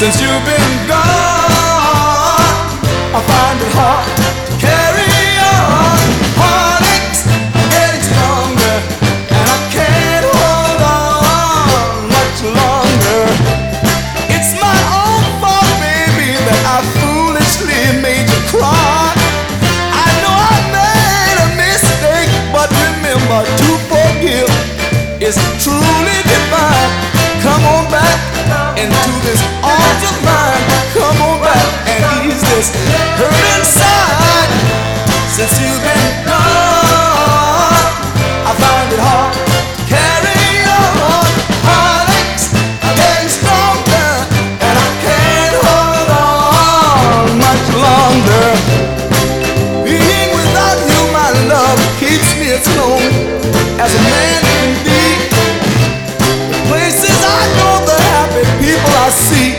Since you've been gone, I find it hard to carry on. Heartaches are getting stronger, and I can't hold on much longer. It's my own fault, baby, that I foolishly made you cry. I know I made a mistake, but remember to forgive is truly divine. Come on back into this arms of mine. Come on back and ease this hurt inside. Since you've been gone, I find it hard to carry on. Heartaches are getting stronger, and I can't hold on much longer. Being without you, my love, keeps me as alone as a man can be. Places I go, the happy people I see